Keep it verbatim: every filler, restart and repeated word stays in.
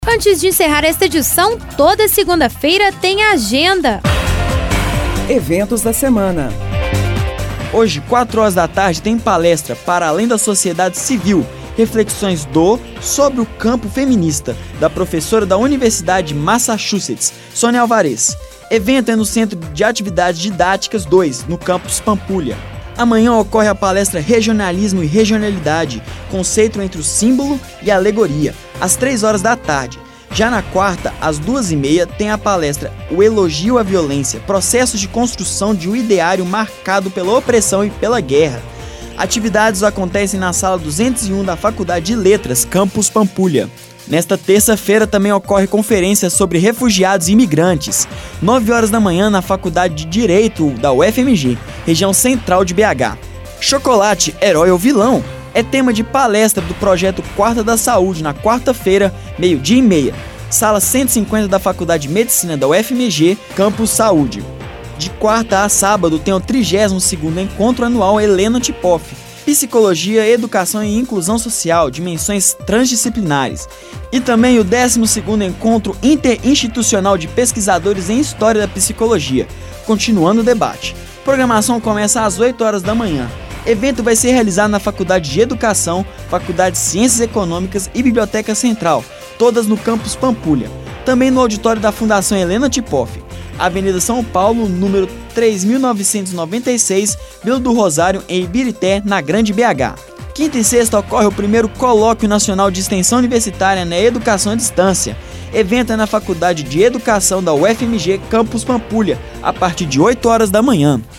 Antes de encerrar esta edição, toda segunda-feira tem agenda. Eventos da semana. Hoje, quatro horas da tarde, tem palestra Para Além da Sociedade Civil, reflexões do sobre o campo feminista, da professora da Universidade de Massachusetts, Sônia Alvarez. Evento é no Centro de Atividades Didáticas dois, no campus Pampulha. Amanhã ocorre a palestra Regionalismo e Regionalidade, conceito entre o símbolo e a alegoria, às três horas da tarde. Já na quarta, às duas e meia, tem a palestra O Elogio à Violência, processos de construção de um ideário marcado pela opressão e pela guerra. Atividades acontecem na sala duzentos e um da Faculdade de Letras, campus Pampulha. Nesta terça-feira também ocorre conferência sobre refugiados e imigrantes, nove horas da manhã na Faculdade de Direito da U F M G, região central de B H. Chocolate, herói ou vilão? É tema de palestra do projeto Quarta da Saúde, na quarta-feira, meio-dia e meia, sala cento e cinquenta da Faculdade de Medicina da U F M G, campus Saúde. De quarta a sábado tem o trigésimo segundo Encontro Anual Helena Tipoff, Psicologia, Educação e Inclusão Social, dimensões transdisciplinares. E também o décimo segundo Encontro Interinstitucional de Pesquisadores em História da Psicologia, continuando o debate. Programação começa às oito horas da manhã. Evento vai ser realizado na Faculdade de Educação, Faculdade de Ciências Econômicas e Biblioteca Central, todas no campus Pampulha. Também no auditório da Fundação Helena Tipoff, Avenida São Paulo, número três mil novecentos e noventa e seis, Vila do Rosário, em Ibirité, na Grande B H. Quinta e sexta ocorre o primeiro Colóquio Nacional de Extensão Universitária na Educação à Distância. Evento é na Faculdade de Educação da U F M G, campus Pampulha, a partir de oito horas da manhã.